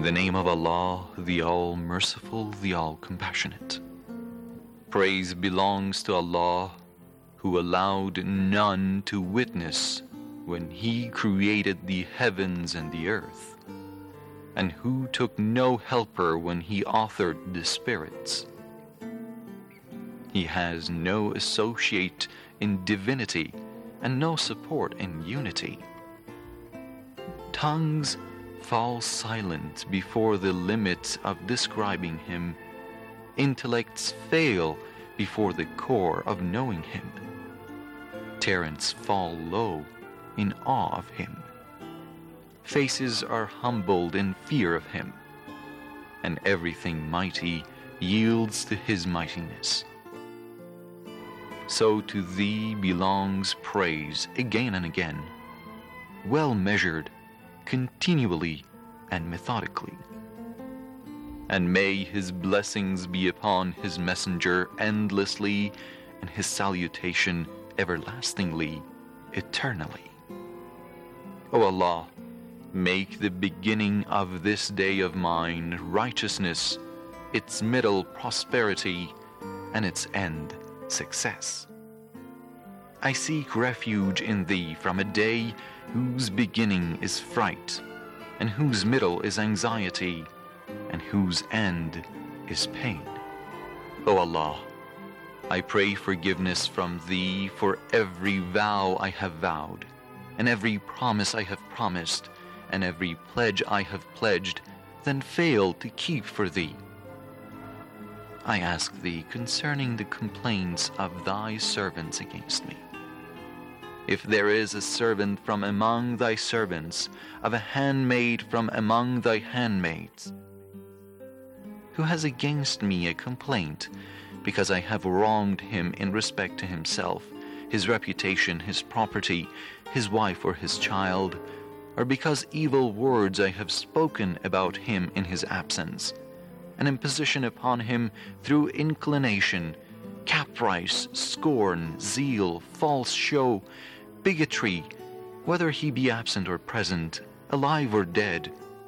the name of Allah, the All-Merciful, the All-Compassionate. Praise belongs to Allah, who allowed none to witness when He created the heavens and the earth, and who took no helper when He authored the spirits. He has no associate in divinity and no support in unity. Tongues fall silent before the limits of describing Him. Intellects fail before the core of knowing Him. Talents fall low in awe of Him. Faces are humbled in fear of Him, and everything mighty yields to His mightiness. So to Thee belongs praise again and again, well measured, continually and methodically. And may His blessings be upon His messenger endlessly, and His salutation everlastingly, eternally. O Allah, make the beginning of this day of mine righteousness, its middle prosperity, and its end success. I seek refuge in Thee from a day whose beginning is fright, and whose middle is anxiety, and whose end is pain. O Allah, I pray forgiveness from Thee for every vow I have vowed, and every promise I have promised, and every pledge I have pledged, then failed to keep for Thee. I ask Thee concerning the complaints of Thy servants against me. If there is a servant from among Thy servants, of a handmaid from among Thy handmaids, who has against me a complaint, because I have wronged him in respect to himself, his reputation, his property, his wife or his child, or because evil words I have spoken about him in his absence, an imposition upon him through inclination, caprice, scorn, zeal, false show, bigotry, whether he be absent or present, alive or dead,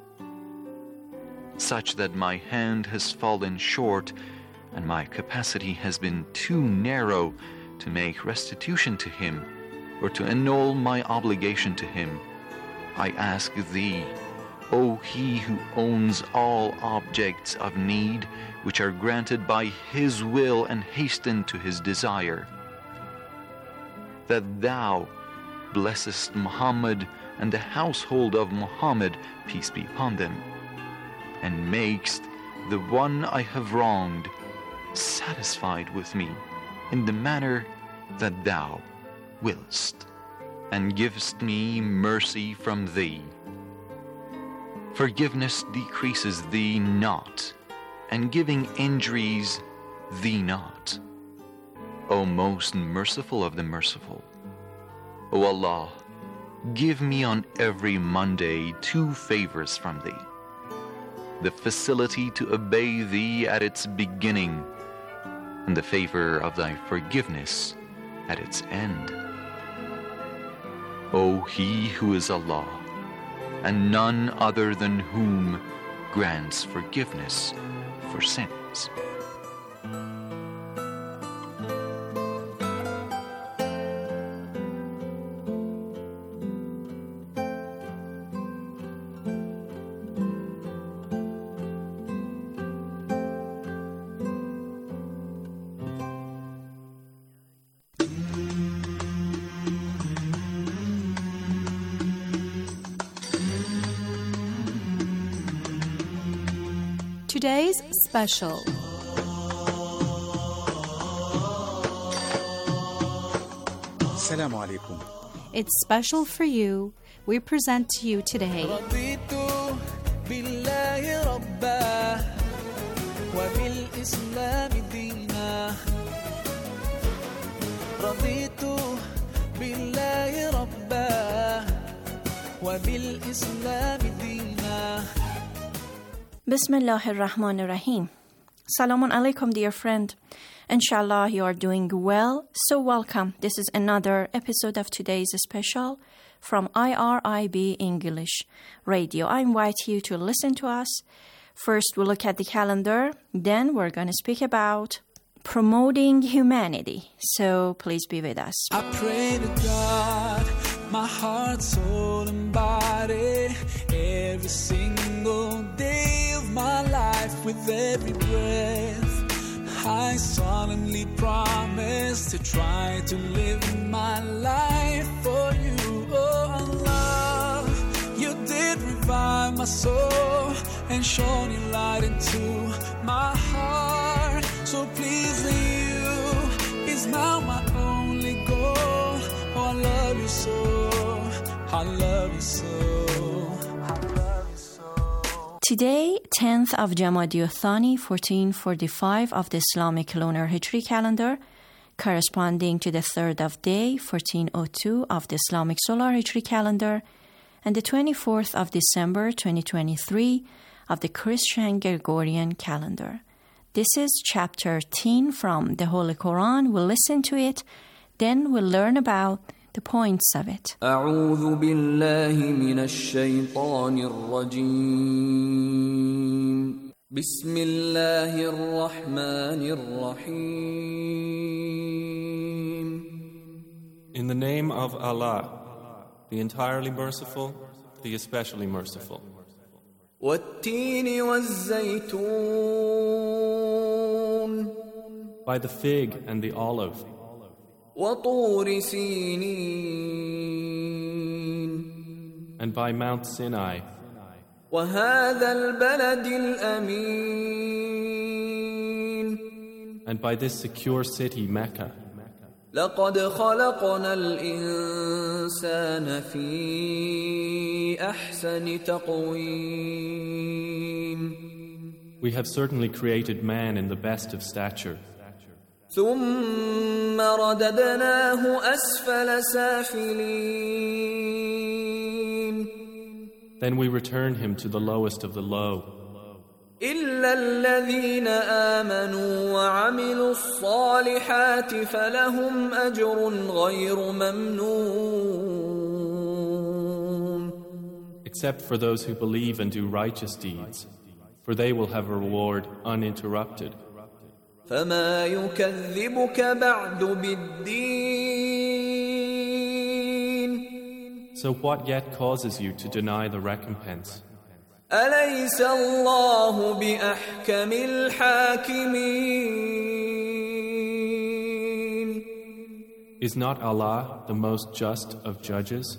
such that my hand has fallen short and my capacity has been too narrow to make restitution to him or to annul my obligation to him, I ask Thee, O He who owns all objects of need, which are granted by His will and hasten to His desire, that Thou blessest Muhammad and the household of Muhammad, peace be upon them, and makest the one I have wronged satisfied with me in the manner that Thou willest, and givest me mercy from Thee. Forgiveness decreases Thee not, and giving injuries Thee not. O most merciful of the merciful, O Allah, give me on every Monday 2 favors from Thee: the facility to obey Thee at its beginning, and the favor of Thy forgiveness at its end. O He who is Allah, and none other than whom grants forgiveness for sins. Today's special. Assalamu alaikum. It's special for you. We present to you today رضيت بالله ربا وبالإسلام دينا رضيت بالله ربا وبالإسلام دينا Bismillah ar-Rahman ar-Rahim. Salamun alaikum, dear friend. Inshallah, you are doing well. So welcome. This is another episode of today's special from IRIB English Radio. I invite you to listen to us. First, we'll look at the calendar. Then we're going to speak about promoting humanity. So please be with us. I pray to God, my heart, soul, and body, every single day of my life, with every breath. I solemnly promise to try to live my life for you, oh Allah. You did revive my soul and shone your light into my heart. So pleasing you is now my only goal. Oh, I love you so, I love you so. Today, 10th of Jamadi Thani, 1445 of the Islamic lunar Hijri calendar, corresponding to the 3rd of Day, 1402 of the Islamic solar Hijri calendar, and the 24th of December, 2023 of the Christian Gregorian calendar. This is chapter 10 from the Holy Quran. We'll listen to it, then we'll learn about the points of it. أعوذ بالله من الشيطان الرجيم بسم الله الرحمن الرحيم. In the name of Allah, the entirely merciful, the especially merciful. والتين والزيتون. By the fig and the olive. وطور سينين. And by Mount Sinai. وهذا البلد الأمين. And by this secure city, Mecca. لقد خلقنا الإنسان في أحسن تقويم. We have certainly created man in the best of stature. ثم رددناه أسفل سافلين. Then we return him to the lowest of the low. إلا الذين آمنوا وعملوا الصالحات فلهم أجر غير ممنون. Except for those who believe and do righteous deeds, for they will have a reward uninterrupted. فما يكذبك بعد بالدين. So what yet causes you to deny the recompense? أليس الله بأحكم الحاكمين. Is not Allah the most just of judges?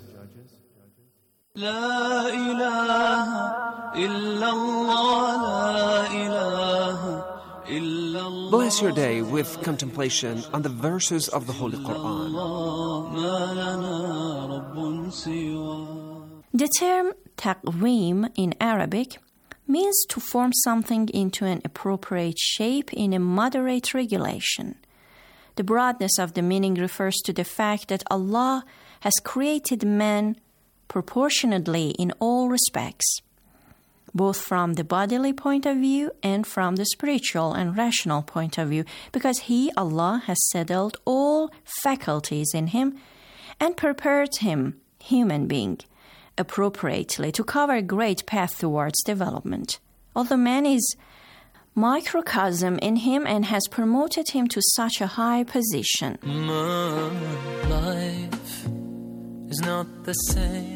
لا إله إلا الله لا إله إلا الله. Bless your day with contemplation on the verses of the Holy Quran. ما لنا رب سوى. The term taqweem in Arabic means to form something into an appropriate shape in a moderate regulation. The broadness of the meaning refers to the fact that Allah has created man proportionately in all respects, both from the bodily point of view and from the spiritual and rational point of view, because He, Allah, has settled all faculties in him and prepared him, human being, appropriately to cover a great path towards development. Although man is microcosm in him and has promoted him to such a high position. My life is not the same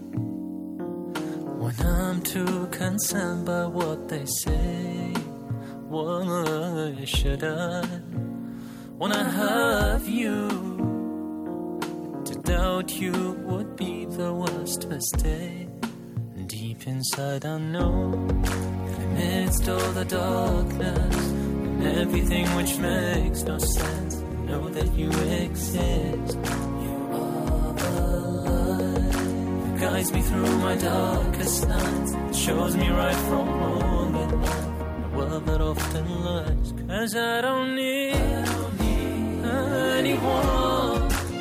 when I'm too concerned by what they say. Why should I, when I have you, to doubt you would be the worst mistake. Deep inside I know, amidst all the darkness and everything which makes no sense, I know that you exist. You are the light that guides me through my darkest nights, that shows me right from wrong at night, the world that often lies. 'Cause I don't need anyone,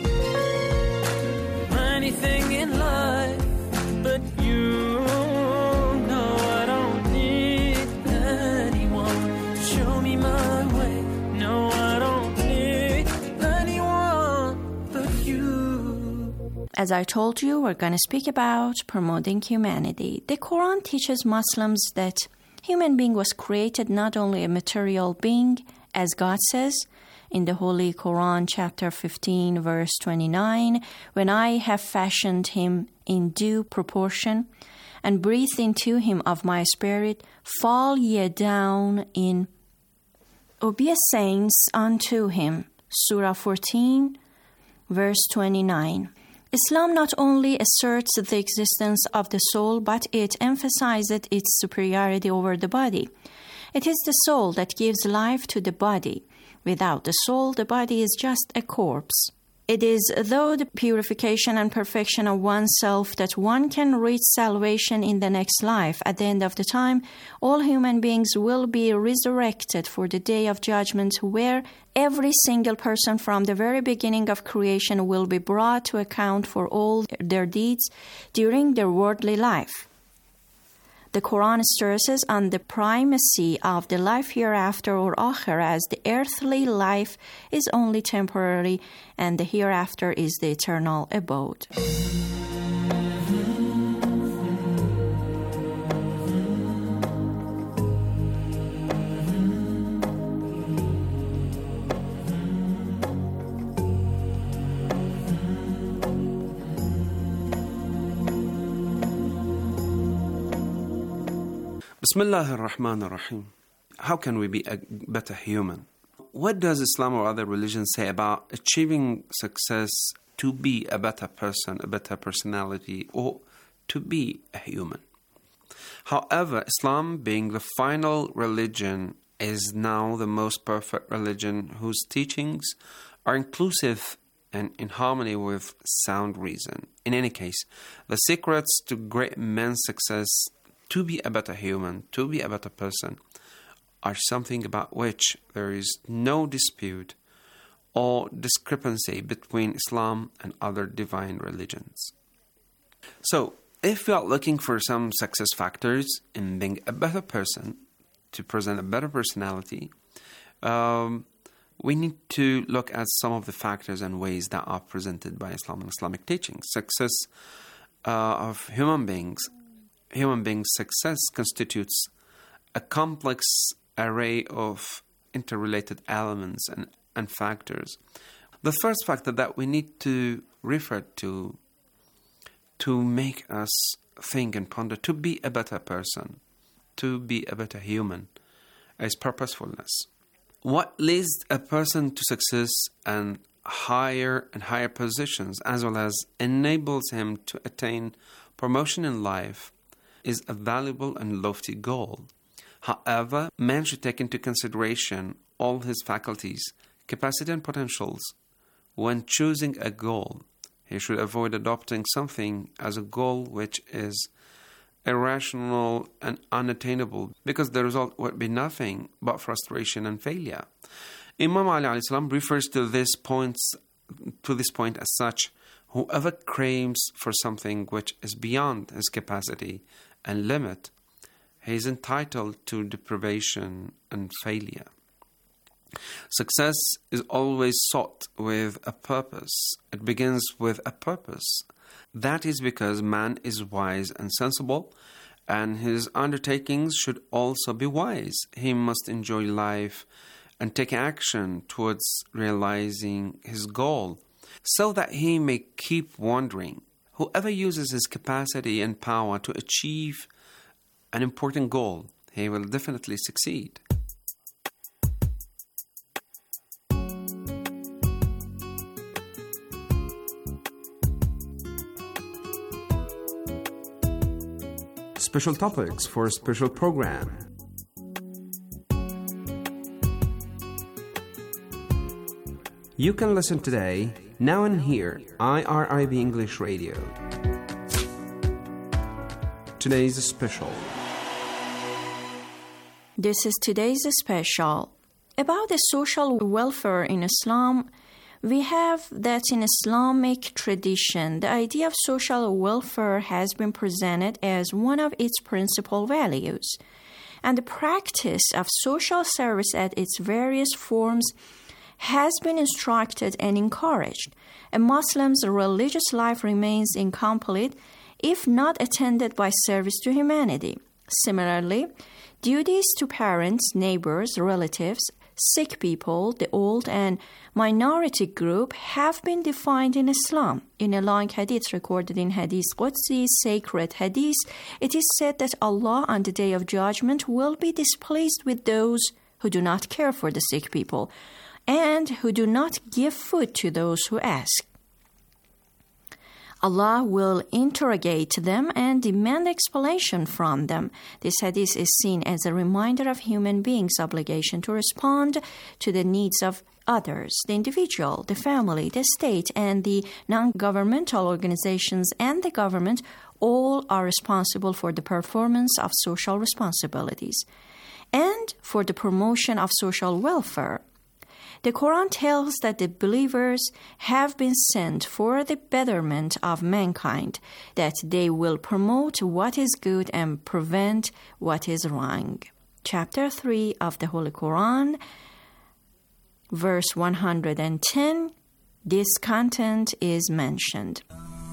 anything in life but you. No, I don't need anyone to show me my way. No, I don't need anyone but you. As I told you, we're going to speak about promoting humanity. The Quran teaches Muslims that human being was created not only a material being, as God says in the Holy Quran, chapter 15, verse 29, when I have fashioned him in due proportion and breathed into him of my spirit, fall ye down in obeisance unto him. Surah 14, verse 29. Islam not only asserts the existence of the soul, but it emphasizes its superiority over the body. It is the soul that gives life to the body. Without the soul, the body is just a corpse. It is through the purification and perfection of oneself that one can reach salvation in the next life. At the end of the time, all human beings will be resurrected for the day of judgment, where every single person from the very beginning of creation will be brought to account for all their deeds during their worldly life. The Quran stresses on the primacy of the life hereafter or akhirah, as the earthly life is only temporary and the hereafter is the eternal abode. Bismillah ar-Rahman ar-Rahim. How can we be a better human? What does Islam or other religions say about achieving success to be a better person, a better personality, or to be a human? However, Islam, being the final religion, is now the most perfect religion whose teachings are inclusive and in harmony with sound reason. In any case, the secrets to great men's success, to be a better human, to be a better person, are something about which there is no dispute or discrepancy between Islam and other divine religions. So, if you are looking for some success factors in being a better person, to present a better personality, we need to look at some of the factors and ways that are presented by Islam and Islamic teachings. Success of human beings' success constitutes a complex array of interrelated elements and factors. The first factor that we need to refer to make us think and ponder, to be a better person, to be a better human, is purposefulness. What leads a person to success and higher positions, as well as enables him to attain promotion in life, is a valuable and lofty goal. However, man should take into consideration all his faculties, capacity and potentials when choosing a goal. He should avoid adopting something as a goal which is irrational and unattainable, because the result would be nothing but frustration and failure. Imam Ali alayhi salam refers to this point as such: whoever craves for something which is beyond his capacity and limit, he is entitled to deprivation and failure. Success is always sought with a purpose. It begins with a purpose. That is because man is wise and sensible, and his undertakings should also be wise. He must enjoy life and take action towards realizing his goal, so that he may keep wandering. Whoever uses his capacity and power to achieve an important goal, he will definitely succeed. Special topics for a special program. You can listen today, now and here, IRIB English Radio. Today's special. This is today's special. About the social welfare in Islam, we have that in Islamic tradition, the idea of social welfare has been presented as one of its principal values, and the practice of social service at its various forms has been instructed and encouraged. A Muslim's religious life remains incomplete if not attended by service to humanity. Similarly, duties to parents, neighbors, relatives, sick people, the old and minority group have been defined in Islam. In a long hadith recorded in Hadith Qudsi, sacred hadith, it is said that Allah on the Day of Judgment will be displeased with those who do not care for the sick people and who do not give food to those who ask. Allah will interrogate them and demand explanation from them. This hadith is seen as a reminder of human beings' obligation to respond to the needs of others. The individual, the family, the state, and the non-governmental organizations and the government all are responsible for the performance of social responsibilities and for the promotion of social welfare. The Quran tells that the believers have been sent for the betterment of mankind, that they will promote what is good and prevent what is wrong. Chapter 3 of the Holy Quran, verse 110, this content is mentioned.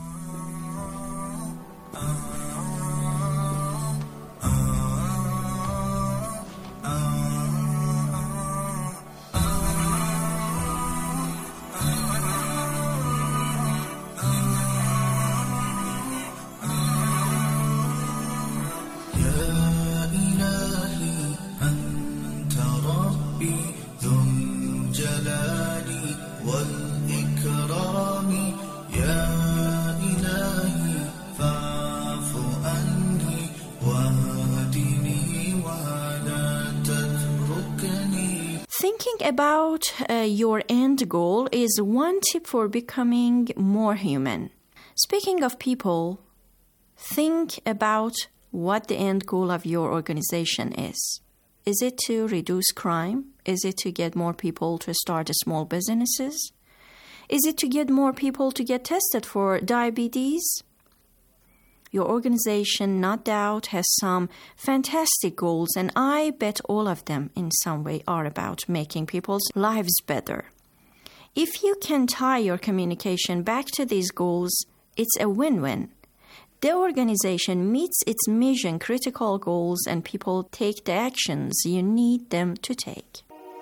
Thinking about your end goal is one tip for becoming more human. Speaking of people, think about what the end goal of your organization is. Is it to reduce crime? Is it to get more people to start small businesses? Is it to get more people to get tested for diabetes? Your organization, no doubt, has some fantastic goals, and I bet all of them in some way are about making people's lives better. If you can tie your communication back to these goals, it's a win-win. The organization meets its mission-critical goals, and people take the actions you need them to take.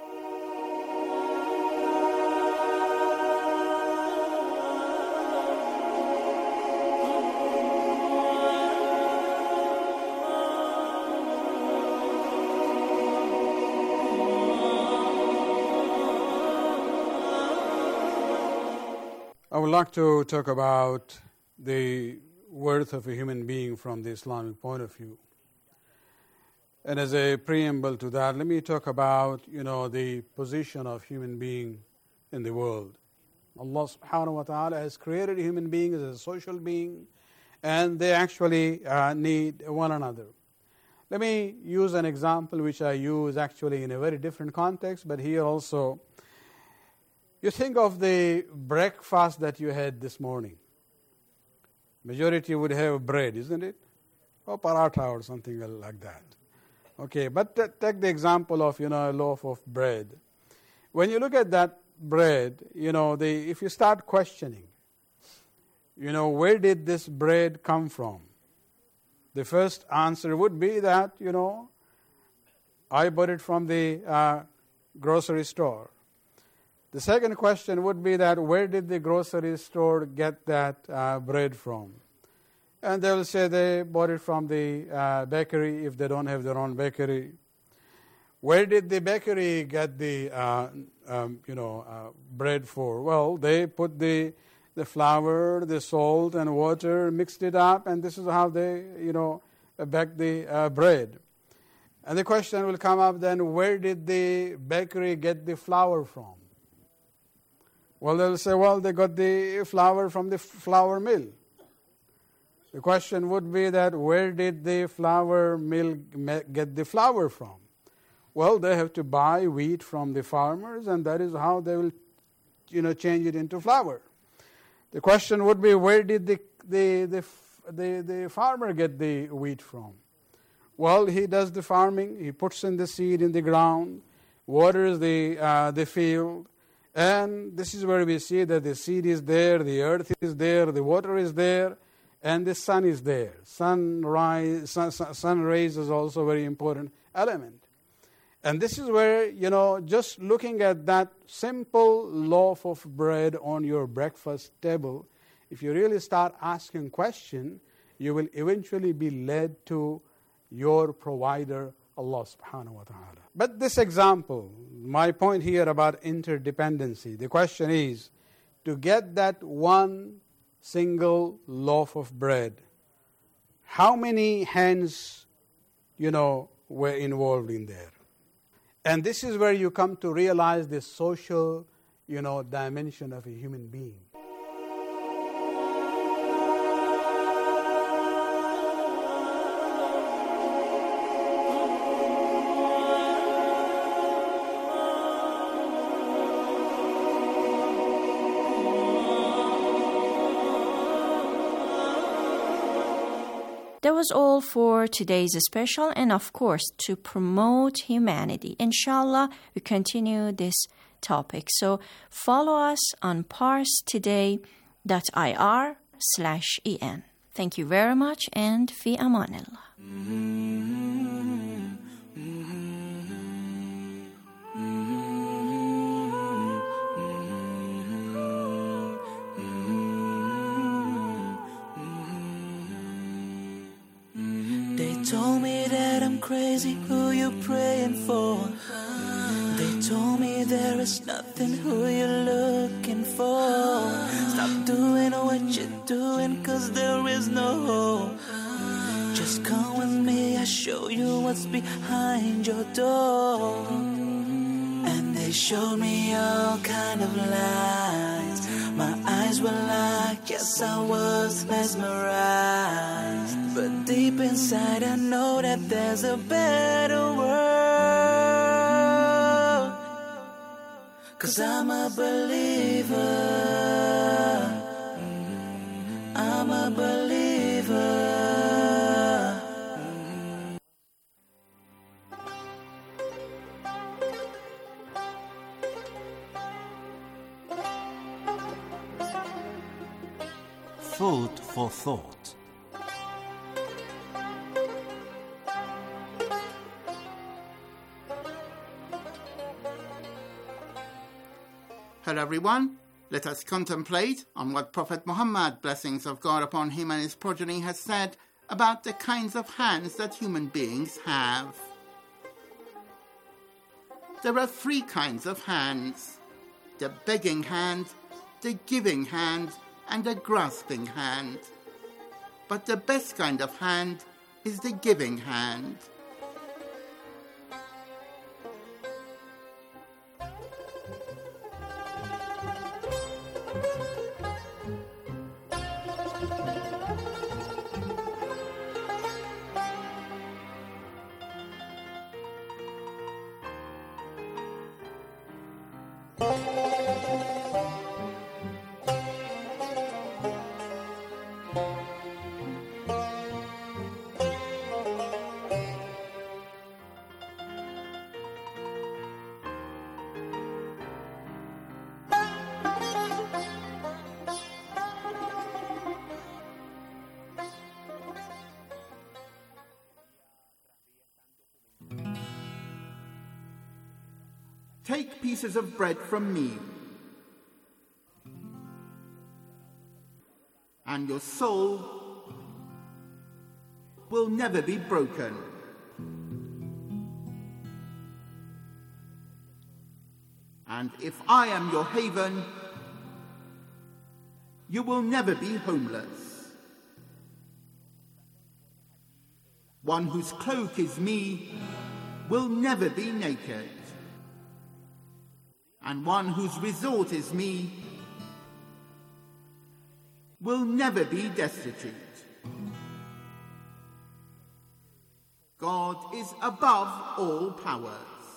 I would like to talk about the worth of a human being from the Islamic point of view. And as a preamble to that, let me talk about, the position of human being in the world. Allah subhanahu wa ta'ala has created human beings as a social being, and they actually need one another. Let me use an example which I use actually in a very different context, but here also. You think of the breakfast that you had this morning. Majority would have bread, isn't it? Or paratha or something like that. Okay, but take the example of, a loaf of bread. When you look at that bread, if you start questioning, where did this bread come from? The first answer would be that, I bought it from the grocery store. The second question would be that where did the grocery store get that bread from? And they will say they bought it from the bakery if they don't have their own bakery. Where did the bakery get the bread for? Well, they put the flour, the salt and water, mixed it up, and this is how they bake the bread. And the question will come up then, where did the bakery get the flour from? Well, they'll say, they got the flour from the flour mill. The question would be that where did the flour mill get the flour from? Well, they have to buy wheat from the farmers, and that is how they will, change it into flour. The question would be, where did the farmer get the wheat from? Well, he does the farming. He puts in the seed in the ground, waters the field, And this is where we see that the seed is there, the earth is there, the water is there, and the sun is there. Sun rays is also a very important element. And this is where, just looking at that simple loaf of bread on your breakfast table, if you really start asking questions, you will eventually be led to your provider, Allah subhanahu wa ta'ala. But this example, my point here about interdependency, the question is, to get that one single loaf of bread, how many hands, were involved in there? And this is where you come to realize the social, dimension of a human being. That was all for today's special, and of course, to promote humanity. Inshallah, we continue this topic. So follow us on parstoday.ir/en. Thank you very much, and fi amanillah. Told me that I'm crazy, who you praying for? They told me there is nothing, who you looking for? Stop doing what you're doing, cause there is no hope. Just come with me, I'll show you what's behind your door. And they showed me all kind of lies. My eyes were locked, yes I was mesmerized. But deep inside I know that there's a better world. Cause I'm a believer. I'm a believer. Food for thought. Hello everyone, let us contemplate on what Prophet Muhammad, blessings of God upon him and his progeny, has said about the kinds of hands that human beings have. There are 3 kinds of hands: the begging hand, the giving hand, and the grasping hand. But the best kind of hand is the giving hand. Take pieces of bread from me, and your soul will never be broken. And if I am your haven, you will never be homeless. One whose cloak is me will never be naked. And one whose resort is me will never be destitute. God is above all powers.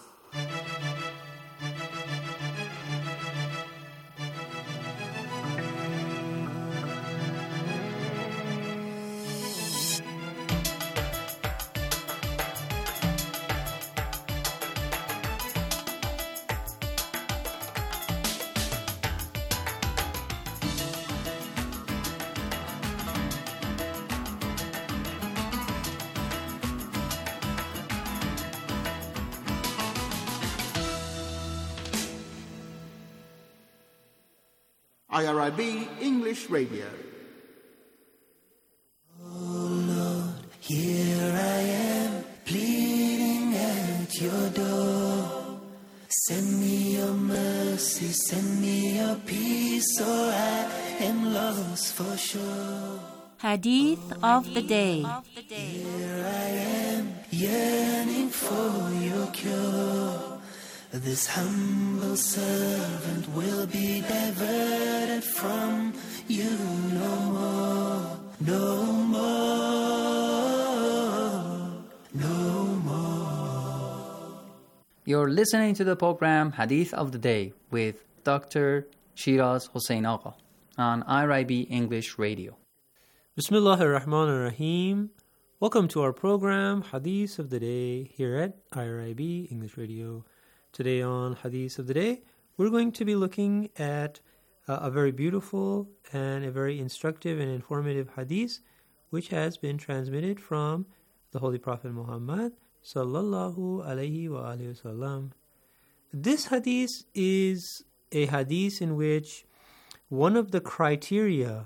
IRIB English Radio. Here I am, pleading at your door. Send me your mercy, send me your peace, or I am lost for sure. Hadith of the Day. Here I am, yearning for your cure. This humble servant will be diverted from you no more, no more, no more. You're listening to the program Hadith of the Day with Dr. Shiraz Hossein Agha on IRIB English Radio. Bismillah ar-Rahman ar-Rahim. Welcome to our program Hadith of the Day here at IRIB English Radio. Today on Hadith of the Day, we're going to be looking at a very beautiful and a very instructive and informative hadith which has been transmitted from the Holy Prophet Muhammad sallallahu alayhi wa alihi wasallam. This hadith is a hadith in which one of the criteria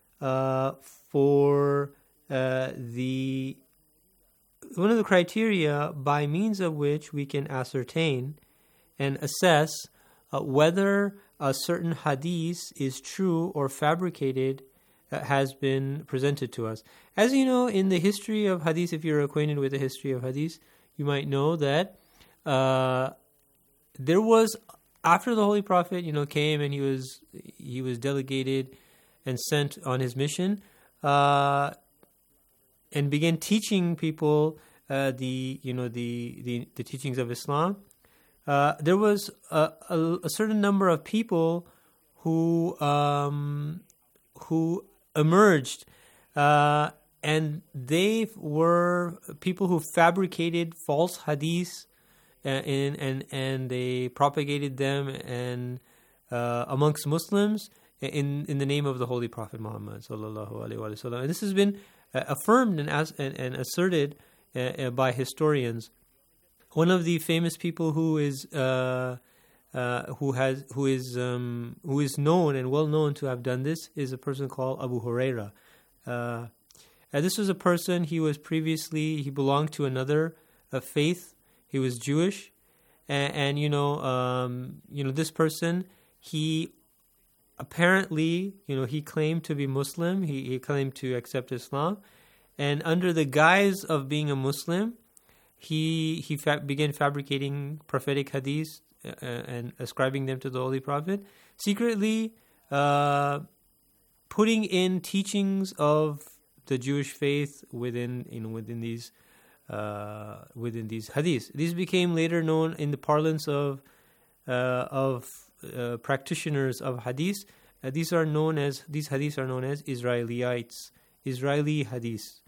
by means of which we can ascertain and assess whether a certain hadith is true or fabricated has been presented to us. As you know, in the history of hadith, if you're acquainted with the history of hadith, you might know that there was, after the Holy Prophet, came and he was delegated and sent on his mission, and began teaching people the teachings of Islam. There was a certain number of people who emerged, and they were people who fabricated false hadiths, and they propagated them and amongst Muslims in the name of the Holy Prophet Muhammad sallallahu alaihi wasallam. And this has been affirmed and asserted by historians. One of the famous people who is known and well known to have done this is a person called Abu Huraira. This was a person, he belonged to another faith. He was Jewish, and this person, he apparently, he claimed to be Muslim. He claimed to accept Islam, and under the guise of being a Muslim, he began fabricating prophetic hadiths and ascribing them to the Holy Prophet, secretly putting in teachings of the Jewish faith within these hadiths. These became later known in the parlance of practitioners of hadith. These hadiths are known as Israeli hadiths,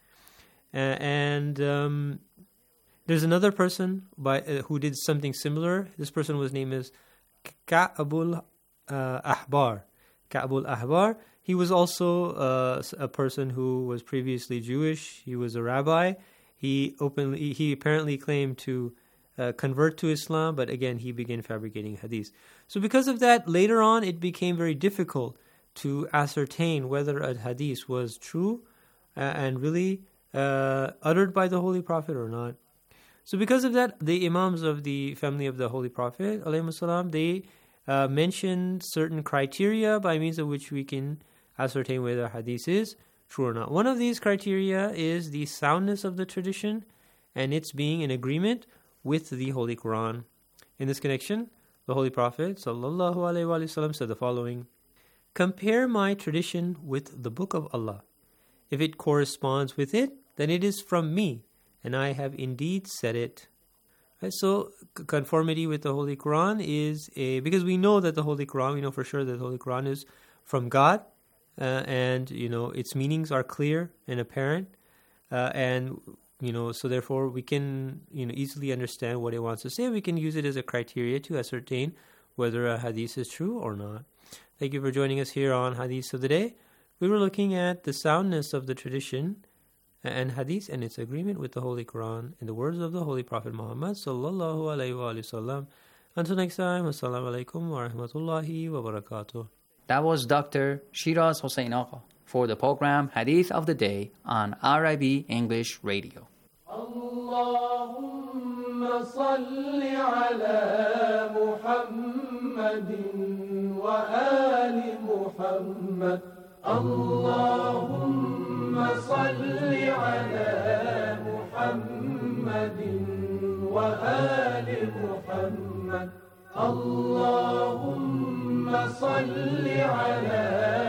and there's another person who did something similar. This person was named as Ka'bul Ahbar. Ka'bul Ahbar. He was also a person who was previously Jewish. He was a rabbi. He apparently claimed to convert to Islam, but again, he began fabricating hadiths. So because of that, later on, it became very difficult to ascertain whether a hadith was true and really uttered by the Holy Prophet or not. So because of that, the Imams of the family of the Holy Prophet, ﷺ, they mentioned certain criteria by means of which we can ascertain whether a hadith is true or not. One of these criteria is the soundness of the tradition and its being in agreement with the Holy Quran. In this connection, the Holy Prophet ﷺ said the following: "Compare my tradition with the Book of Allah. If it corresponds with it, then it is from me, and I have indeed said it." Right, so conformity with the Holy Quran is because we know that the Holy Quran, we know for sure that the Holy Quran is from God, and its meanings are clear and apparent, and so therefore we can easily understand what it wants to say. We can use it as a criteria to ascertain whether a hadith is true or not. Thank you for joining us here on Hadith of the Day. We were looking at the soundness of the tradition and hadith and its agreement with the Holy Quran in the words of the Holy Prophet Muhammad sallallahu alaihi wasallam. Until next time, assalamu alaikum wa rahmatullahi wa barakatuh. That was Dr. Shiraz Hossein Agha for the program Hadith of the Day on RIB English Radio. اللهم صل على محمد وآل محمد اللهم صل على محمد وآل محمد اللهم صل على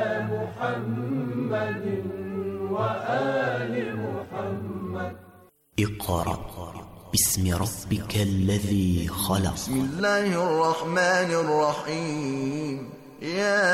محمد وآل محمد اقرأ باسم ربك الذي خلق. بسم الله الرحمن الرحيم. يا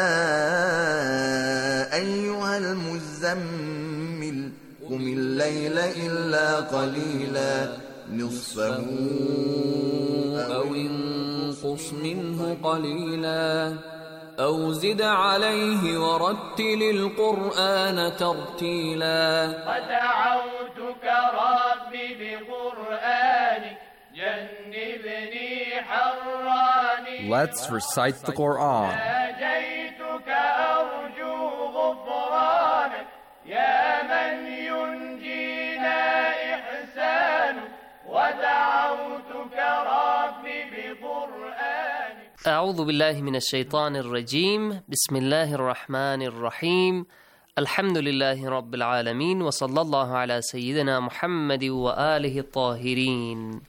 أيها المزمل قم الليل إلا قليلا نصفه أو انقص منه قليلا أو زد عليه ورتل القرآن ترتيلا ودعوتك ربي بقرآنك جنبني حراني. Let's recite the Quran. ناجيتك أرجو غفرانك يا من ينجينا إحسانك ودعوتك ربي بقرآنك. أعوذ بالله من الشيطان الرجيم. بسم الله الرحمن الرحيم. الحمد لله رب العالمين وصلى الله على سيدنا محمد وآله الطاهرين.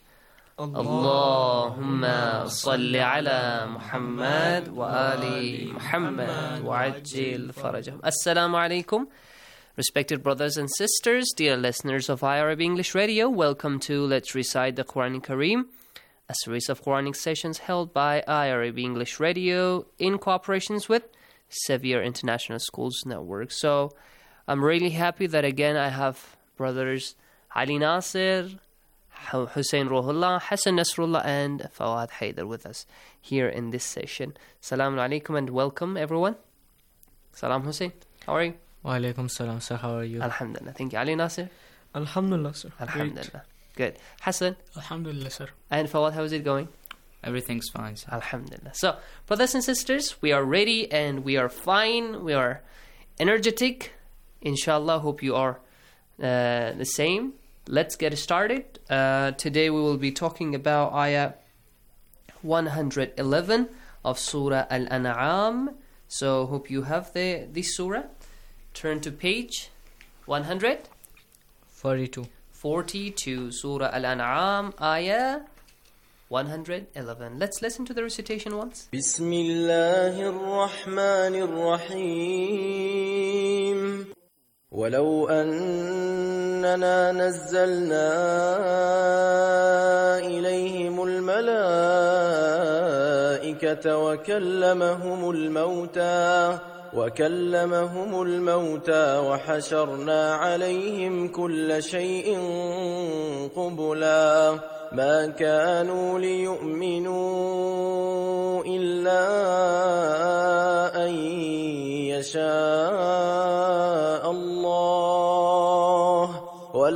اللهم صل على محمد وآل محمد وعجل فرجهم. Assalamu alaikum. Respected brothers and sisters, dear listeners of IRB English Radio, welcome to Let's Recite the Quran Kareem, a series of Quranic sessions held by IRB English Radio in cooperation with Sevier International Schools Network. So I'm really happy that again I have brothers Ali Nasir, Hussein Rohullah, Hassan Nasrullah and Fawad Haider with us here in this session. Assalamu alaikum and welcome everyone. Salam Hussein, how are you? Wa alaikum salam sir, how are you? Alhamdulillah, thank you. Ali Nasir? Alhamdulillah sir. Alhamdulillah. Good. Hassan? Alhamdulillah sir. And Fawad, how is it going? Everything's fine sir. Alhamdulillah. So, brothers and sisters, we are ready and we are fine. We are energetic. Inshallah, hope you are the same. Let's get started. Today we will be talking about ayah 111 of Surah Al-An'am. So, hope you have this surah. Turn to page 142. Surah Al-An'am, ayah 111. Let's listen to the recitation once. بسم الله الرحمن الرحيم. ولو أننا نزلنا إليهم الملائكة وكلمهم الموتى وحشرنا عليهم كل شيء قبلا ما كانوا ليؤمنوا إلا أن يشاء الله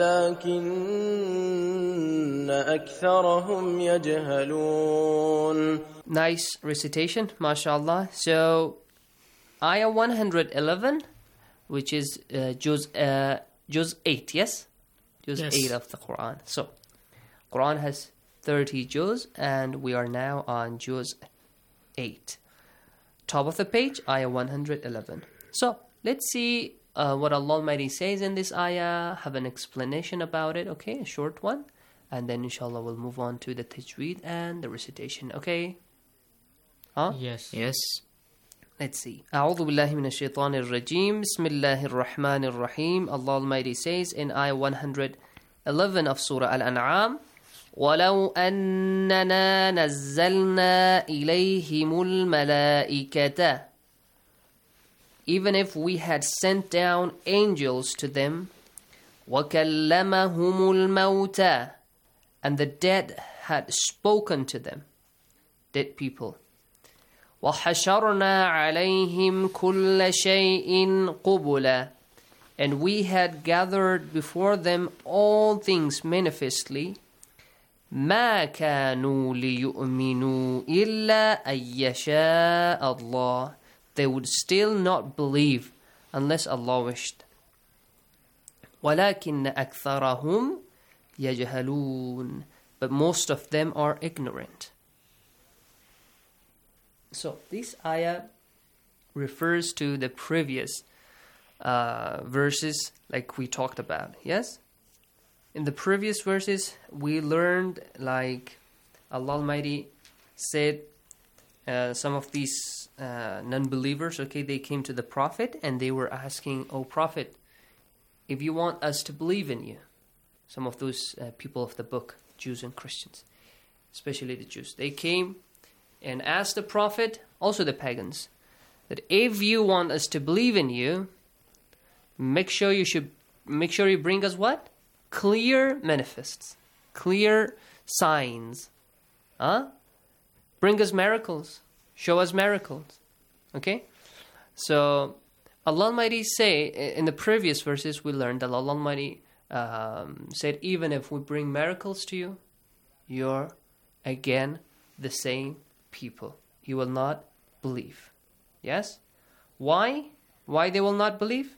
ولكن أكثرهم يجهلون. Nice recitation, mashallah. So, ayah 111, which is Juz 8, yes? Juz 8 of the Quran. So, Quran has 30 Juz, and we are now on Juz 8. Top of the page, ayah 111. So, let's see what Allah Almighty says in this ayah, have an explanation about it, okay? A short one. And then, inshallah, we'll move on to the tajweed and the recitation, okay? Huh? Yes. Let's see. أعوذ بالله من الشيطان الرجيم. بسم الله الرحمن الرحيم. Allah Almighty says in ayah 111 of Surah Al-An'am, وَلَوْ أَنَّنَا نَزَّلْنَا إِلَيْهِمُ الْمَلَائِكَةَ. Even if we had sent down angels to them, وَكَلَّمَهُمُ الْمَوْتَى. And the dead had spoken to them, dead people. وَحَشَرْنَا عَلَيْهِمْ كُلَّ شَيْءٍ قُبُلًا. And we had gathered before them all things manifestly. مَا كَانُوا لِيُؤْمِنُوا إِلَّا أَن يَشَاءَ اللَّهُ. they would still not believe unless Allah wished. وَلَكِنَّ أَكْثَرَهُمْ يَجْهَلُونَ. But most of them are ignorant. So this ayah refers to the previous verses like we talked about, yes? In the previous verses, we learned like Allah Almighty said some of these non-believers, okay, they came to the Prophet and they were asking, "Oh Prophet, if you want us to believe in you," some of those people of the book, Jews and Christians, especially the Jews, they came and asked the Prophet, also the pagans, that if you want us to believe in you, make sure you bring us what? Clear manifests, clear signs. Bring us miracles. Show us miracles. Okay? So Allah Almighty say, in the previous verses we learned that Allah Almighty said, even if we bring miracles to you, you're again the same people. You will not believe. Yes? Why? Why they will not believe?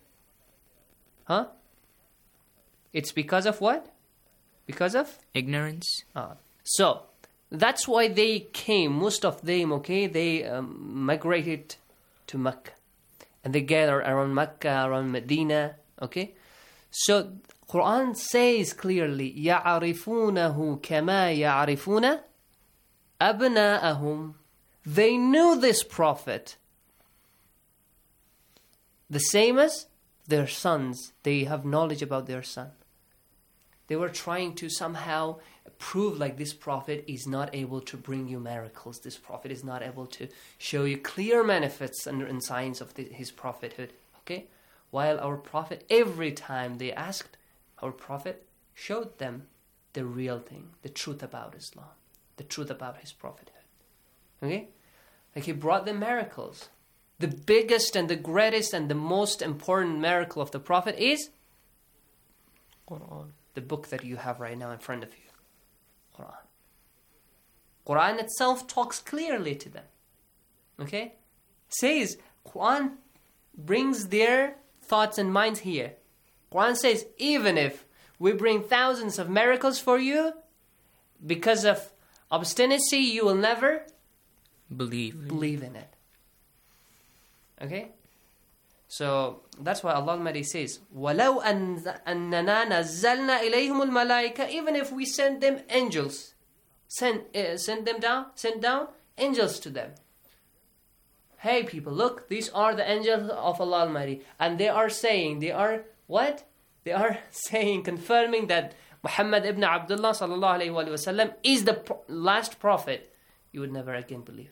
It's because of what? Because of? Ignorance. So, that's why they came, most of them, okay? They migrated to Mecca. And they gathered around Mecca, around Medina, okay? So, Quran says clearly, يَعْرِفُونَهُ كَمَا يَعْرِفُونَ أَبْنَاءَهُم. They knew this prophet the same as their sons. They have knowledge about their son. They were trying to somehow prove like this prophet is not able to bring you miracles. This prophet is not able to show you clear manifests and signs of his prophethood. Okay? While our prophet, every time they asked, our prophet showed them the real thing, the truth about Islam, the truth about his prophethood. Okay? Like he brought them miracles. The biggest and the greatest and the most important miracle of the prophet is Quran. The book that you have right now in front of you. Quran. Quran itself talks clearly to them. Okay? Says, Quran brings their thoughts and minds here. Quran says, even if we bring thousands of miracles for you, because of obstinacy, you will never believe in it. Okay? So that's why Allah Almighty says, وَلَوْ أَنَّنَا نَزَّلْنَا إِلَيْهِمُ الْمَلَائِكَةِ. Even if we send them angels, send down angels to them. Hey people, look, these are the angels of Allah Almighty. And they are saying, what? They are saying, confirming that Muhammad ibn Abdullah sallallahu alayhi wa sallam is the last prophet. You would never again believe.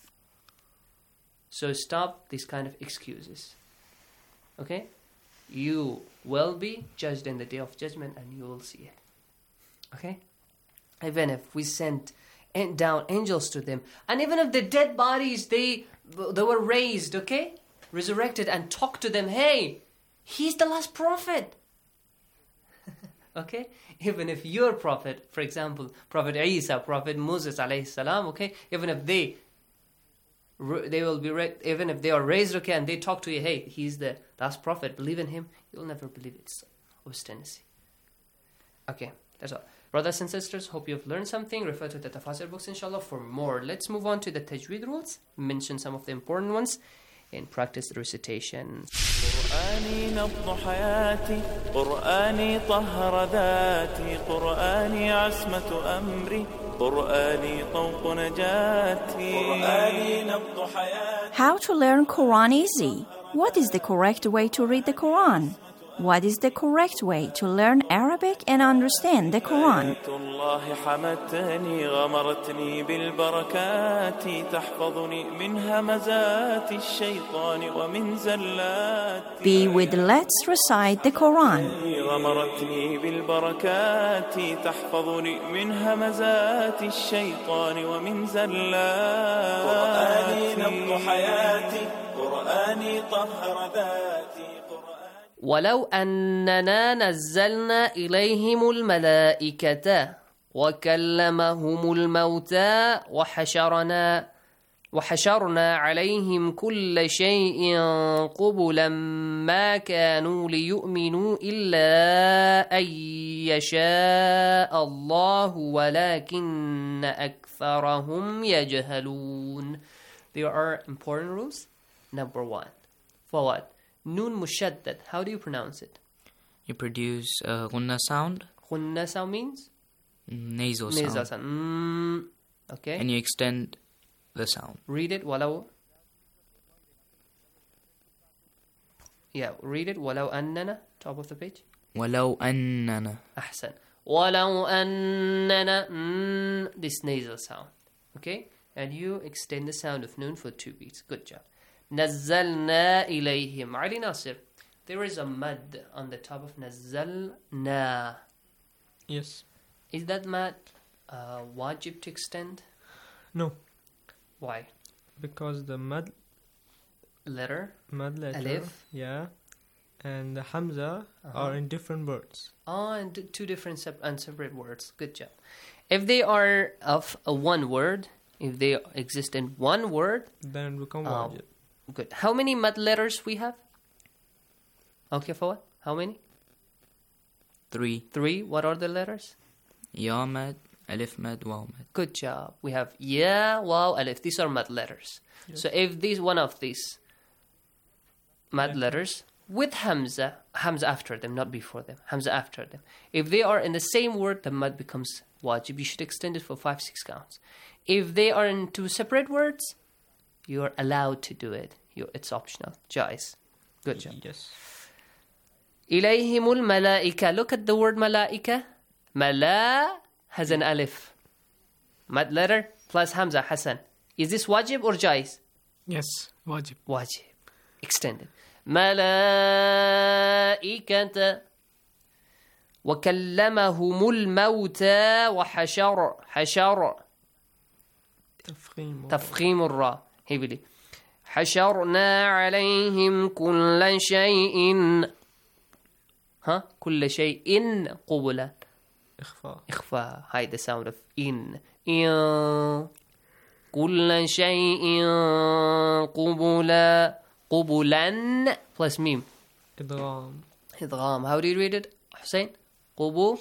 So stop these kind of excuses. Okay? You will be judged in the day of judgment and you will see it. Okay? Even if we sent down angels to them, and even if the dead bodies, they were raised, okay? Resurrected and talked to them, hey, he's the last prophet. Okay? Even if your prophet, for example, Prophet Isa, Prophet Moses alayhi salam, okay? Even if they will be even if they are raised, okay, and they talk to you, hey, he's the last prophet, believe in him, you'll never believe it's obstinacy. Okay, that's all. Brothers and sisters, hope you've learned something. Refer to the Tafasir books, inshallah, for more. Let's move on to the Tajweed rules. Mention some of the important ones and practice the recitation. قرآني نبض حياتي قرآني طهر ذاتي قرآني عصمة أمري قرآني طوق نجاتي قرآني نبض حياتي. How to learn Quran easy? What is the correct way to read the Quran? What is the correct way to learn Arabic and understand the Quran? الله حمتني غمرتني بالبركات تحفظني من همزات الشيطان ومن زلات. Be with Let's Recite the Quran. غمرتني بالبركات تحفظني من همزات الشيطان ومن زلات. قرآني نبض حياتي قرآني طهر ذاتي. ولو أننا نزلنا إليهم الملائكة وكلمهم الموتى وحشرنا وحشرنا عليهم كل شيء قبلا ما كانوا ليؤمنوا إلا أن يشاء الله ولكن أكثرهم يجهلون. There are important rules. Number 1. For what? Noon mushaddad. How do you pronounce it? You produce a gunna sound. Gunna sound means? Nasal Nasal sound. sound. Okay. And you extend the sound. Read it. ولو. Yeah, read it. ولو أننا. Top of the page. ولو أننا. أحسن. ولو أننا. This nasal sound. Okay? And you extend the sound of noon for 2 beats. Good job. نزلنا إليهم. Ali Nasir. There is a mad on the top of نزلنا. Yes. Is that mad wajib to extend? No. Why? Because the mad letter, alif, yeah, and the hamza are in different words. Oh, and two different separate words. Good job. If they are of one word, if they exist in one word, then it becomes wajib. Good. How many mad letters we have? Okay, Fawad? How many? 3. 3. What are the letters? Ya mad, alif mad, waw mad. Good job. We have ya, waw, alif. These are mad letters. Yes. So if one of these mad letters with hamza after them, not before them, hamza after them, if they are in the same word, the mad becomes wajib. You should extend it for 5-6 counts. If they are in 2 separate words, you are allowed to do it. It's optional. Jais. Good job. Yes. إليهم الملائكة. Look at the word malaika. Mala has an alif. Mad letter plus hamza. Hassan. Is this wajib or jais? Yes, wajib. Wajib. Extended. ملائكة وكلمهم الموتى حشر تفخيم الراء heavily. حشرنا عليهم كل شيء كل شيء قبلا. إخفاء. Hide the sound of in. كل شيء قبلا plus meme. إدغام. How do you read it, Hussein? قبلا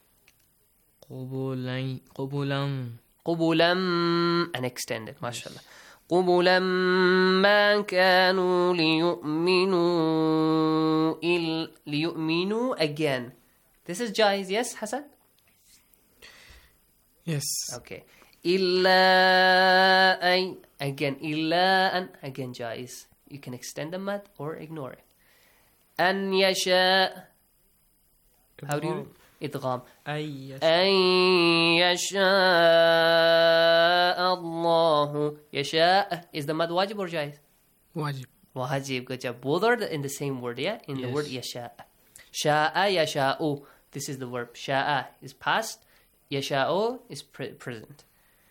and extended. MashaAllah. قبلا ما كانوا ليؤمنوا again. This is jais, yes, Hassan? Yes. Okay. إلا أي again. إلا أن again jais. You can extend the mad or ignore it. أن يشاء. How do you? إدغام. أن يشاء الله. يشاء. Is the mad wajib or jais? Wajib. Wajib. Good job. Both are in the same word, yeah? In the word يشاء. شاء يشاء. This is the verb. شاء is past. يشاء is present.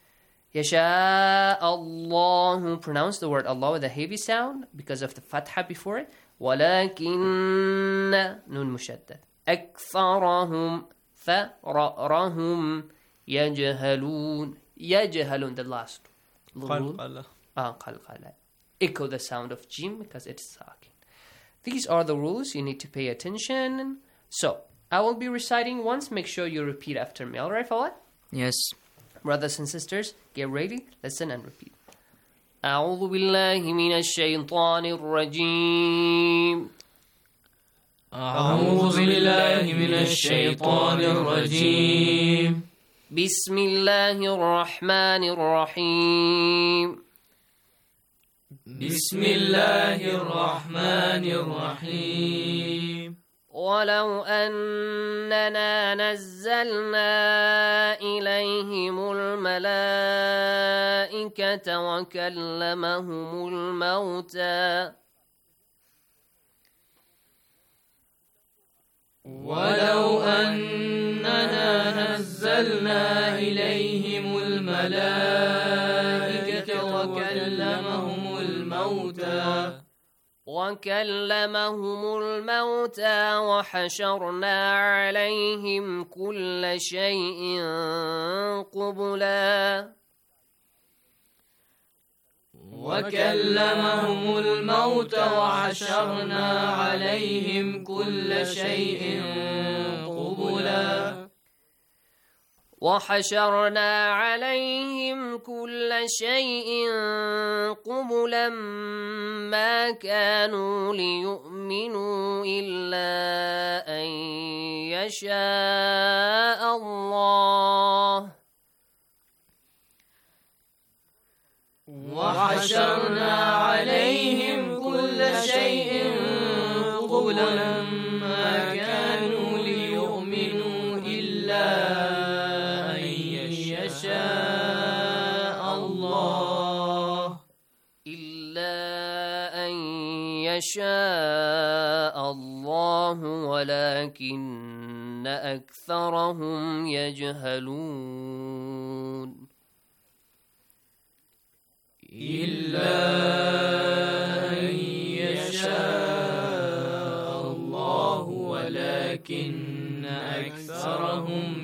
يشاء الله. Pronounce the word Allah with a heavy sound because of the fatha before it. ولكن نون مشدد. أكثرهم ثرهم يجهلون. يجهلون the last. قلقلة. قلقلة. Echo the sound of jim because it's sakin. These are the rules. You need to pay attention. So, I will be reciting once. Make sure you repeat after me. Alright, Fawad? Yes. Brothers and sisters, get ready, listen and repeat. أعوذ بالله من الشيطان الرجيم. أعوذ بالله من الشيطان الرجيم. بسم الله الرحمن الرحيم. بسم الله الرحمن الرحيم. ولو أننا نزلنا إليهم الملائكة وكلمهم الموتى. ولو أننا نزلنا إليهم الملائكة وكلمهم الموتى وحشرنا عليهم كل شيء قبلا. وكلمهم الموت وحشرنا عليهم كل شيء قبلا وحشرنا عليهم كل شيء قبلا ما كانوا ليؤمنوا إلا أن يشاء الله وحشرنا عليهم كل شيء قبلا ما كانوا ليؤمنوا إلا أن يشاء الله ولكن أكثرهم يجهلون إلا أن يشاء الله ولكن أكثرهم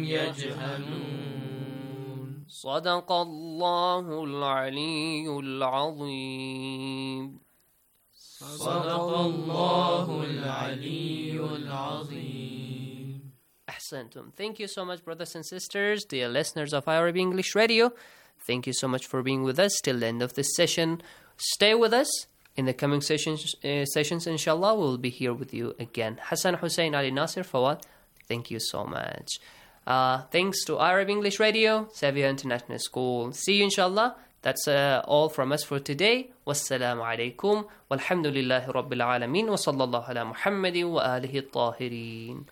يجهلون صدق الله العلي العظيم صدق الله العلي العظيم أحسنتم. Thank you so much, brothers and sisters, dear listeners of IRB English Radio. Thank you so much for being with us till the end of this session. Stay with us. In the coming sessions, inshallah, we'll be here with you again. Hassan, Hussein, Ali, Nasir, Fawad, thank you so much. Thanks to Arab English Radio, Xavier International School. See you, inshallah. That's all from us for today. Wassalamu alaikum. Walhamdulillahi Rabbil Alameen. Wa sallallahu ala Muhammadin wa alihi at-tahirin.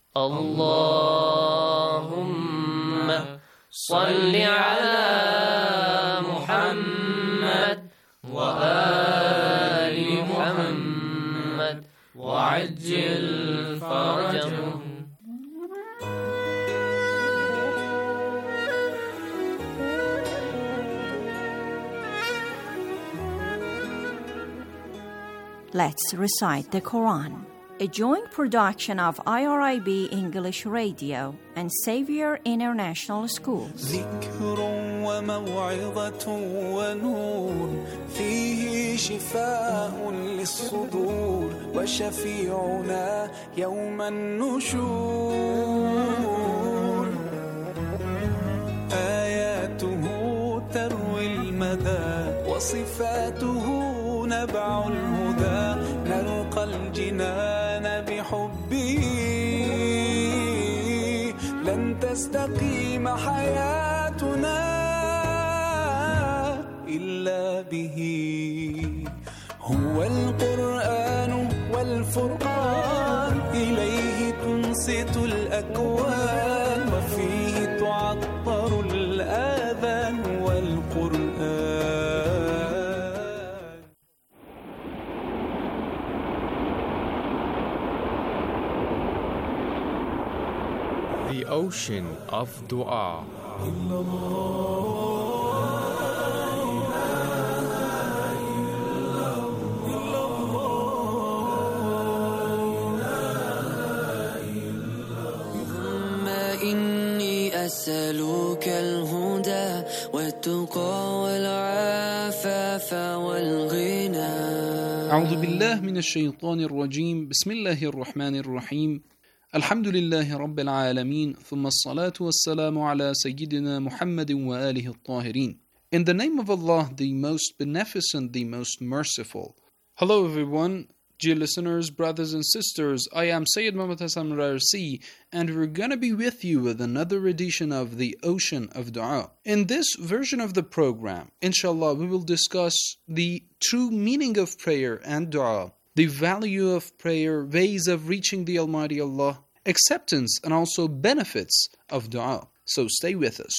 Allahumma salli ala Muhammad wa ali Muhammad wa ajil farajahum. Let's recite the Quran. A joint production of IRIB English Radio and Xavier International Schools. ذكر وموعظة ونور فيه شفاء للصدور وشفيعنا يوم النشور آياته تروي المدى وصفاته نبع الهدى نلقى الجنان بحبه لن تستقيم حياتنا إلا به هو القرآن والفرقان إليه تنصت الأكوان وفيه تعطر الآذان والقرآن. The ocean of dua. إني أسألك الهدى والتقى والعفاف والغنى. أعوذ بالله من الشيطان الرجيم. بسم الله الرحمن الرحيم. الحمد لله رب العالمين ثم الصلاة والسلام على سيدنا محمد وآله الطاهرين. In the name of Allah, the most beneficent, the most merciful. Hello everyone, dear listeners, brothers and sisters. I am Sayyid Muhammad Hassan Rarsi, and we're going to be with you with another edition of the Ocean of Dua. In this version of the program, inshallah, we will discuss the true meaning of prayer and dua, the value of prayer, ways of reaching the Almighty Allah, acceptance and also benefits of dua. So stay with us.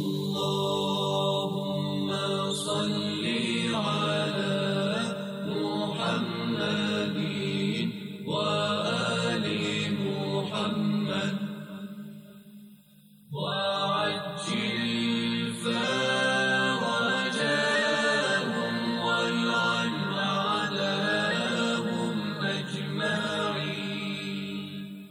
Allahumma salli ala Muhammadin wa ali Muhammad wa ajil farajahum wal'an a'dahum ajma'in.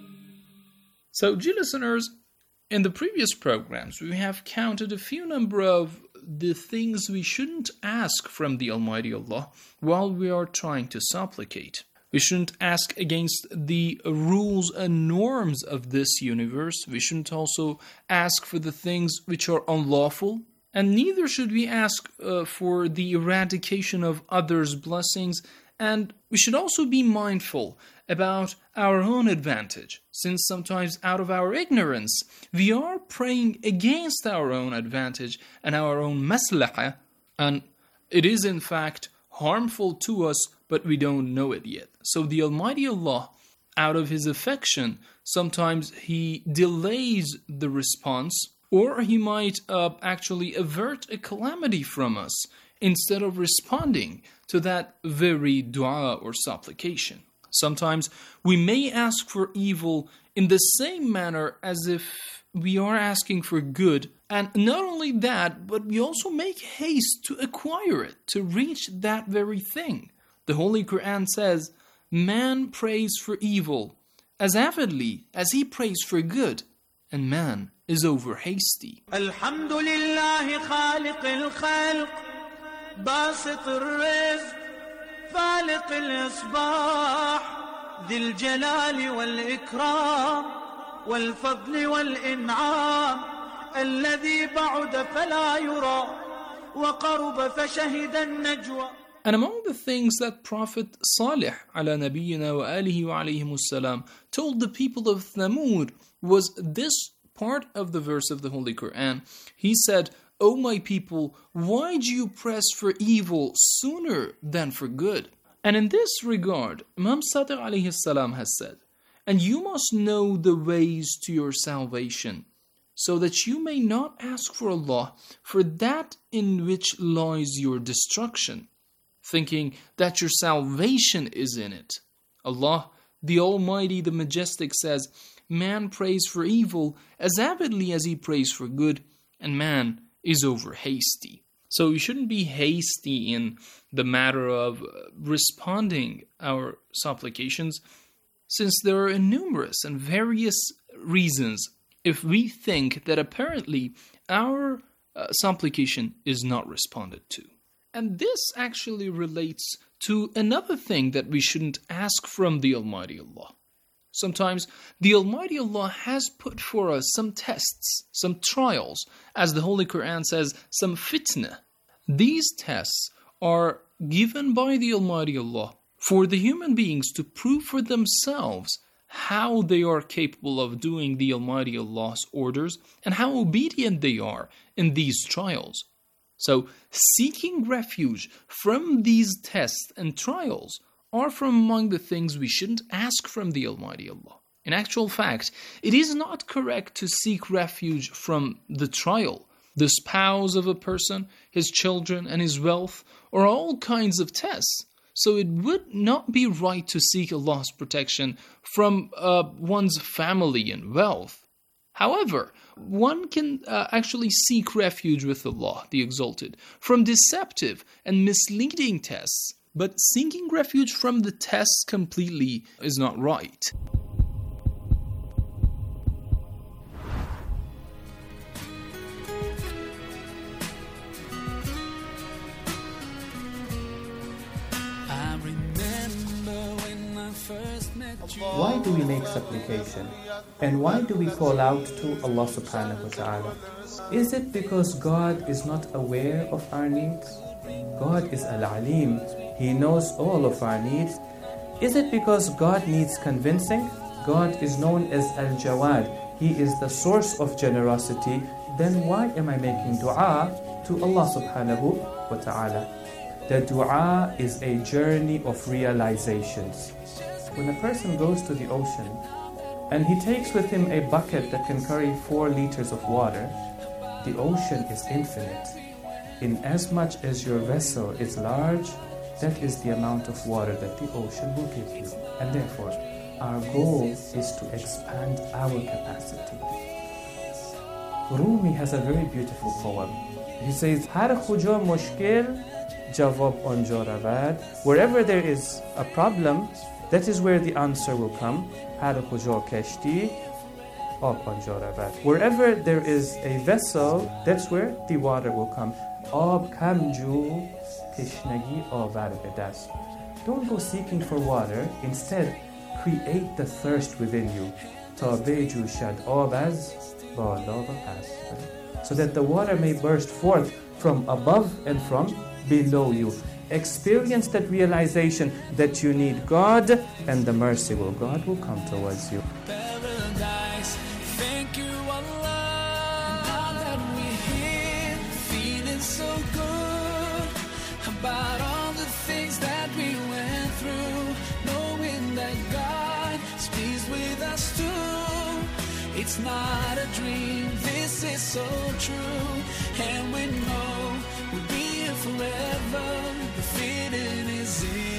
So, dear listeners, in the previous programs, we have counted a few number of the things we shouldn't ask from the Almighty Allah while we are trying to supplicate. We shouldn't ask against the rules and norms of this universe. We shouldn't also ask for the things which are unlawful. And neither should we ask for the eradication of others' blessings. And we should also be mindful about our own advantage, since sometimes out of our ignorance, we are praying against our own advantage and our own maslahah, and it is in fact harmful to us, but we don't know it yet. So the Almighty Allah, out of His affection, sometimes He delays the response, or He might actually avert a calamity from us instead of responding to that very dua or supplication. Sometimes we may ask for evil in the same manner as if we are asking for good. And not only that, but we also make haste to acquire it, to reach that very thing. The Holy Quran says, man prays for evil as avidly as he prays for good, and man is over hasty. Alhamdulillah khaliq al-khalq, basit al-rizq, فالق الإصباح ذي الجلال والإكرام والفضل والإنعام الذي بعد فلا يرى وقرب فشهد النجوى. And among the things that Prophet Salih ala nabiyyina wa alihi wa alayhimus salam told the people of Thamud was this part of the verse of the Holy Quran. He said, O my people, why do you press for evil sooner than for good? And in this regard, Imam Sadiq alayhi salam has said, and you must know the ways to your salvation, so that you may not ask for Allah for that in which lies your destruction, thinking that your salvation is in it. Allah, the Almighty, the Majestic, says, man prays for evil as avidly as he prays for good, and man is over hasty. So we shouldn't be hasty in the matter of responding our supplications, since there are numerous and various reasons if we think that apparently our supplication is not responded to. And this actually relates to another thing that we shouldn't ask from the Almighty Allah. Sometimes the Almighty Allah has put for us some tests, some trials, as the Holy Quran says, some fitna. These tests are given by the Almighty Allah for the human beings to prove for themselves how they are capable of doing the Almighty Allah's orders and how obedient they are in these trials. So, seeking refuge from these tests and trials are from among the things we shouldn't ask from the Almighty Allah. In actual fact, it is not correct to seek refuge from the trial, the spouse of a person, his children, and his wealth, or all kinds of tests. So it would not be right to seek Allah's protection from one's family and wealth. However, one can actually seek refuge with Allah, the Exalted, from deceptive and misleading tests. But seeking refuge from the tests completely is not right. Why do we make supplication? And why do we call out to Allah subhanahu wa ta'ala? Is it because God is not aware of our needs? God is Al-Alim. He knows all of our needs. Is it because God needs convincing? God is known as Al-Jawad. He is the source of generosity. Then why am I making dua to Allah subhanahu wa ta'ala? The dua is a journey of realizations. When a person goes to the ocean and he takes with him a bucket that can carry 4 liters of water, the ocean is infinite. In as much as your vessel is large, that is the amount of water that the ocean will give you. And therefore, our goal is to expand our capacity. Rumi has a very beautiful poem. He says, Har khuja mushkil, jawab anja ravad. Wherever there is a problem, that is where the answer will come. Har khuja kashti, ab anja ravad. Wherever there is a vessel, that's where the water will come. آب کم جو تشنگی آور به دست. Don't go seeking for water. Instead, create the thirst within you. تا بجوشد آب از بالا و پس. So that the water may burst forth from above and from below you. Experience that realization that you need God, and the merciful God will come towards you. Paradise, thank you Allah, now that we're here, feeling so good about all the things that we went through, knowing that God is pleased with us too. It's not a dream, this is so true, and we know we'll be here forever. The feeling is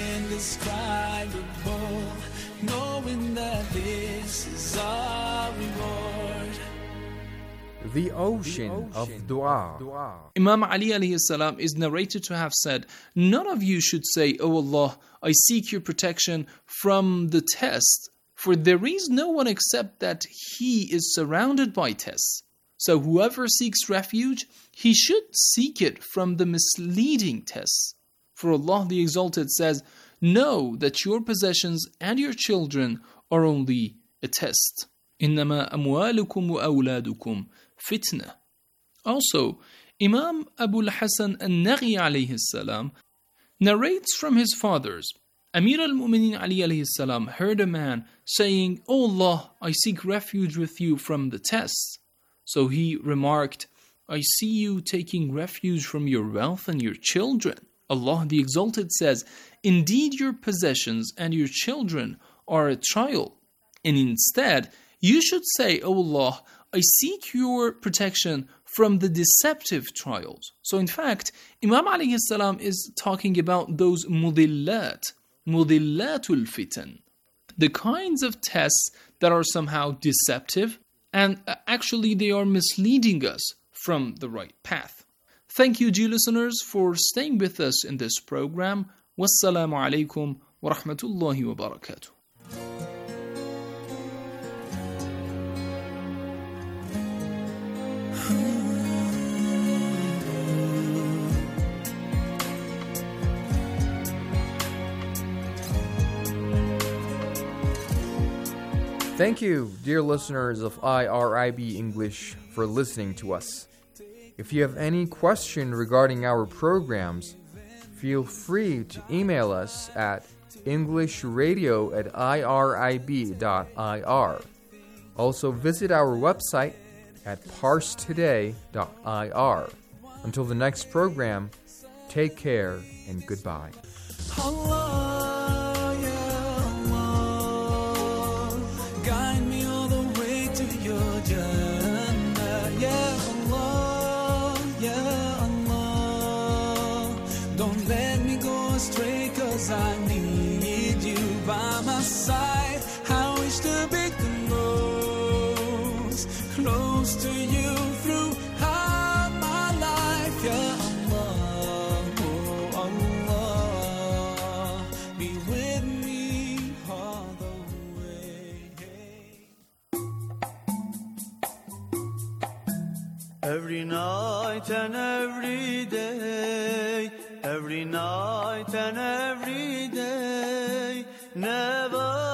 indescribable, knowing that this is our reward. The ocean of dua. Imam Ali alayhi salam is narrated to have said, "None of you should say, O Allah, I seek your protection from the test, for there is no one except that he is surrounded by tests. So whoever seeks refuge, he should seek it from the misleading tests. For Allah the Exalted says, know that your possessions and your children are only a test. إنما أموالكم وأولادكم فتنة." Also, Imam Abu al-Hasan al-Naghi alayhi salam narrates from his fathers, Amir al-Mu'minin Ali alayhi salam heard a man saying, "O Allah, I seek refuge with you from the tests." So he remarked, "I see you taking refuge from your wealth and your children." Allah the Exalted says, "Indeed your possessions and your children are a trial. And instead, you should say, O Allah, I seek your protection from the deceptive trials." So in fact, Imam alayhi salam is talking about those mudillatul fitan, the kinds of tests that are somehow deceptive and actually they are misleading us from the right path. Thank you, dear listeners, for staying with us in this program. Wassalamu alaikum wa rahmatullahi wa barakatuh. Thank you, dear listeners of IRIB English, for listening to us. If you have any question regarding our programs, feel free to email us at englishradio@irib.ir. Also visit our website at parstoday.ir. Until the next program, take care and goodbye. Guide me all the way to your Jannah, Ya Allah, Ya Allah. Don't let me go astray, 'cause I need you by my side. I wish to be close to you throughout my life, Ya Allah, oh Allah. Be with me all the way. Every night and every day, every night and every day, never